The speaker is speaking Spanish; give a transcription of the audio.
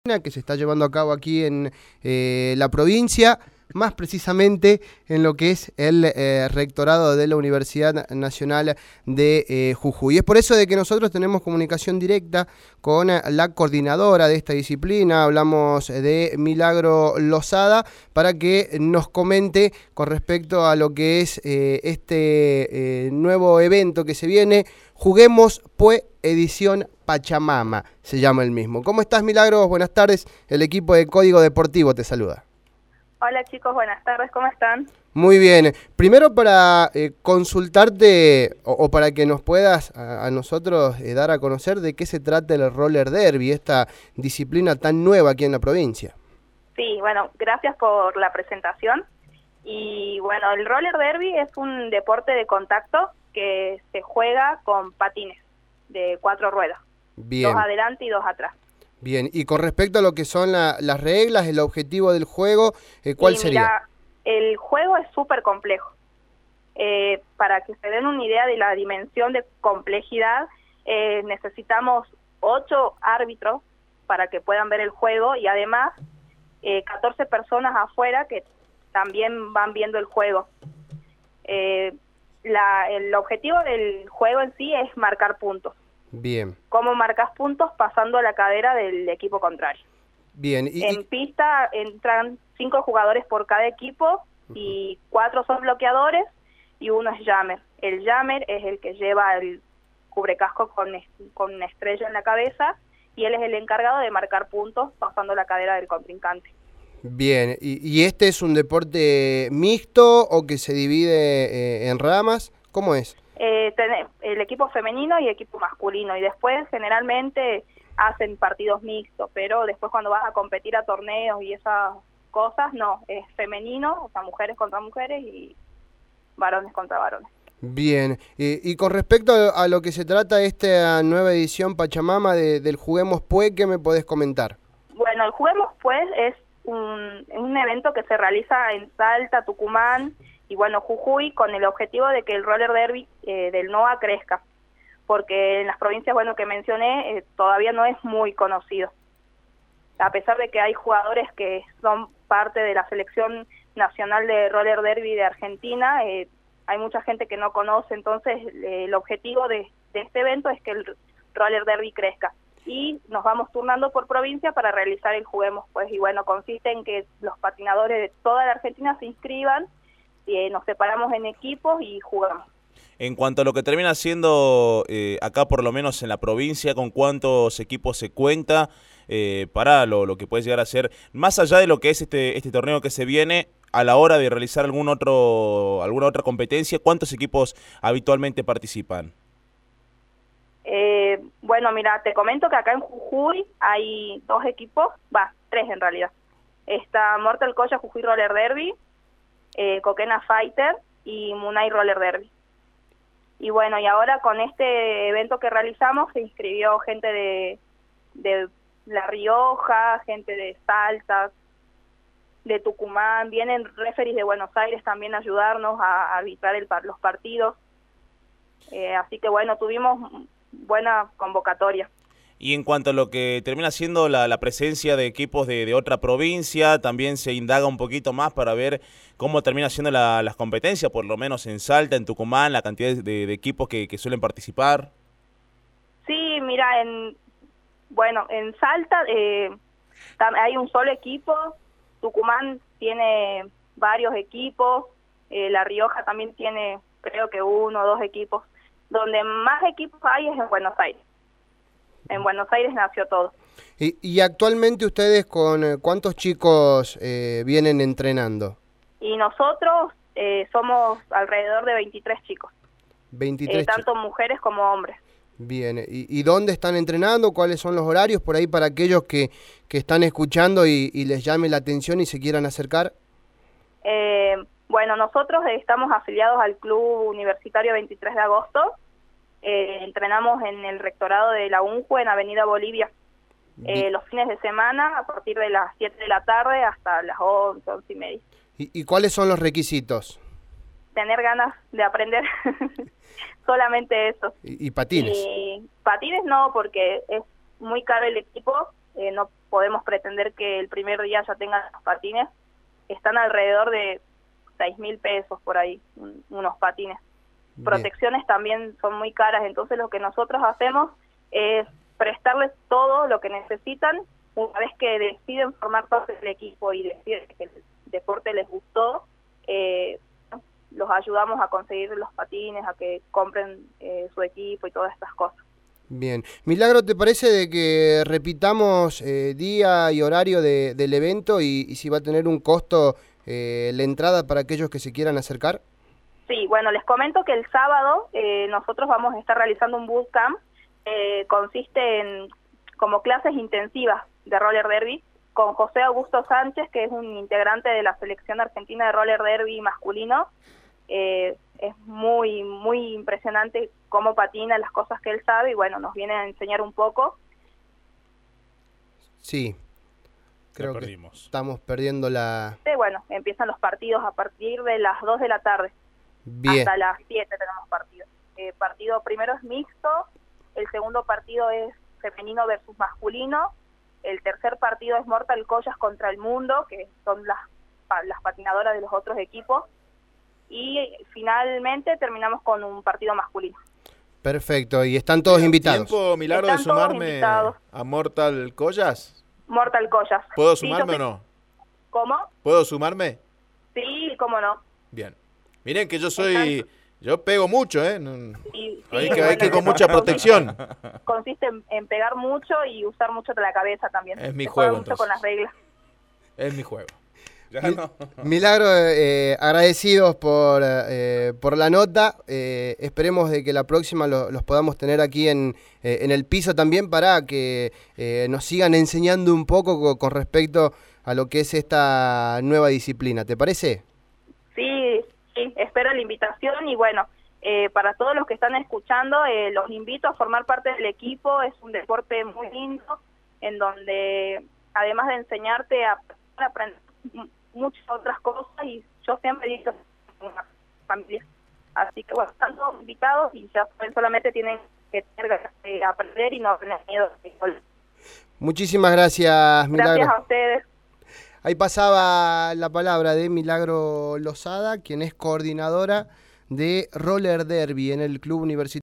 que se está llevando a cabo aquí en la provincia, más precisamente en lo que es el rectorado de la Universidad Nacional de Jujuy. Es por eso de que nosotros tenemos comunicación directa con la coordinadora de esta disciplina, hablamos de Milagro Lozada, para que nos comente con respecto a lo que es este nuevo evento que se viene, Juguemos Pue Edición Pachamama, se llama el mismo. ¿Cómo estás, Milagros? Buenas tardes, el equipo de Código Deportivo te saluda. Hola chicos, buenas tardes, ¿cómo están? Muy bien. Primero para consultarte o para que nos puedas a nosotros dar a conocer de qué se trata el roller derby, esta disciplina tan nueva aquí en la provincia. Sí, bueno, gracias por la presentación. Y bueno, el roller derby es un deporte de contacto que se juega con patines de 4 ruedas. Bien. 2 adelante y 2 atrás. Bien, y con respecto a lo que son las reglas, el objetivo del juego, ¿cuál sería? Mira, el juego es súper complejo. Para que se den una idea de la dimensión de complejidad, necesitamos 8 árbitros para que puedan ver el juego y además 14 personas afuera que también van viendo el juego. El objetivo del juego en sí es marcar puntos. Bien. ¿Cómo marcas puntos? Pasando a la cadera del equipo contrario. Bien. En pista entran 5 jugadores por cada equipo y 4 son bloqueadores y 1 es jammer. El jammer es el que lleva el cubrecasco con una estrella en la cabeza y él es el encargado de marcar puntos pasando la cadera del contrincante. Bien. ¿Y este es un deporte mixto o que se divide en ramas? ¿Cómo es? Tenemos el equipo femenino y equipo masculino y después generalmente hacen partidos mixtos, pero después cuando vas a competir a torneos y esas cosas, no, es femenino, o sea, mujeres contra mujeres y varones contra varones. Bien, y con respecto a lo que se trata esta nueva edición Pachamama del Juguemos Pue, ¿qué me podés comentar? Bueno, el Juguemos Pues es un evento que se realiza en Salta, Tucumán y bueno, Jujuy, con el objetivo de que el roller derby del NOA crezca, porque en las provincias, bueno, que mencioné, todavía no es muy conocido. A pesar de que hay jugadores que son parte de la selección nacional de roller derby de Argentina, hay mucha gente que no conoce, entonces el objetivo de este evento es que el roller derby crezca. Y nos vamos turnando por provincia para realizar el Juguemos Pues, y bueno, consiste en que los patinadores de toda la Argentina se inscriban, nos separamos en equipos y jugamos. En cuanto a lo que termina siendo acá, por lo menos en la provincia, ¿con cuántos equipos se cuenta para lo que puede llegar a ser, más allá de lo que es este torneo que se viene, a la hora de realizar alguna otra competencia, cuántos equipos habitualmente participan? Bueno, mira, te comento que acá en Jujuy hay 2 equipos, 3 en realidad. Está Mortal Kombat Jujuy Roller Derby, Coquena Fighter y Munay Roller Derby. Y bueno, y ahora con este evento que realizamos se inscribió gente de La Rioja, gente de Salta, de Tucumán, vienen referees de Buenos Aires también a ayudarnos a arbitrar los partidos. Así que bueno, tuvimos buena convocatoria. Y en cuanto a lo que termina siendo la presencia de equipos de otra provincia, también se indaga un poquito más para ver cómo termina siendo las competencias, por lo menos en Salta, en Tucumán, la cantidad de equipos que suelen participar. Sí, mira, en Salta hay un solo equipo, Tucumán tiene varios equipos, La Rioja también tiene creo que 1 o 2 equipos. Donde más equipos hay es en Buenos Aires. En Buenos Aires nació todo. ¿Y actualmente ustedes con cuántos chicos vienen entrenando? Y nosotros somos alrededor de 23 chicos. 23 tanto mujeres como hombres. Bien, ¿y dónde están entrenando? ¿Cuáles son los horarios por ahí para aquellos que están escuchando y les llame la atención y se quieran acercar? Bueno, nosotros estamos afiliados al Club Universitario 23 de Agosto. Entrenamos en el rectorado de la UNJU en Avenida Bolivia. Los fines de semana a partir de las 7 de la tarde hasta las 11, 11 y media. ¿Y cuáles son los requisitos? Tener ganas de aprender, solamente eso. ¿Y patines? Patines no, porque es muy caro el equipo, podemos pretender que el primer día ya tengan los patines. Están alrededor de 6.000 pesos por ahí, unos patines. Bien. Protecciones también son muy caras, entonces lo que nosotros hacemos es prestarles todo lo que necesitan. Una vez que deciden formar parte del equipo y deciden que el deporte les gustó, los ayudamos a conseguir los patines, a que compren su equipo y todas estas cosas. Bien. Milagro, ¿te parece de que repitamos día y horario del evento y si va a tener un costo la entrada para aquellos que se quieran acercar? Sí, bueno, les comento que el sábado nosotros vamos a estar realizando un bootcamp. Consiste en como clases intensivas de roller derby con José Augusto Sánchez, que es un integrante de la selección argentina de roller derby masculino. Es muy impresionante cómo patina, las cosas que él sabe, y bueno, nos viene a enseñar un poco. Sí, creo que estamos perdiendo la... Bueno, empiezan los partidos a partir de las 2 de la tarde. Bien. Hasta las 7 tenemos partidos. Partido primero es mixto, el segundo partido es femenino versus masculino, el tercer partido es Mortal Collas contra el Mundo, que son las patinadoras de los otros equipos, y finalmente terminamos con un partido masculino. Perfecto, y están todos invitados. ¿Tiempo, Milagro, de sumarme a Mortal Collas? Mortal Collas. ¿Puedo sumarme o no? ¿Cómo? ¿Puedo sumarme? Sí, cómo no. Bien. Miren que yo pego mucho, ¿eh? Sí, hay que ir con mucha protección. Consiste en pegar mucho y usar mucho de la cabeza también. Es mi juego, mucho con las reglas. Es mi juego. Milagro, agradecidos por la nota. Esperemos de que la próxima los podamos tener aquí en el piso también para que nos sigan enseñando un poco con respecto a lo que es esta nueva disciplina. ¿Te parece? Sí, espero la invitación y bueno, para todos los que están escuchando, los invito a formar parte del equipo. Es un deporte muy lindo en donde además de enseñarte a aprender muchas otras cosas, y yo siempre digo una familia, así que bueno, están todos invitados y ya solamente tienen que tener ganas de aprender y no tener miedo. Muchísimas gracias, Milagro. Gracias a ustedes. Ahí pasaba la palabra de Milagro Lozada, quien es coordinadora de roller derby en el Club Universitario.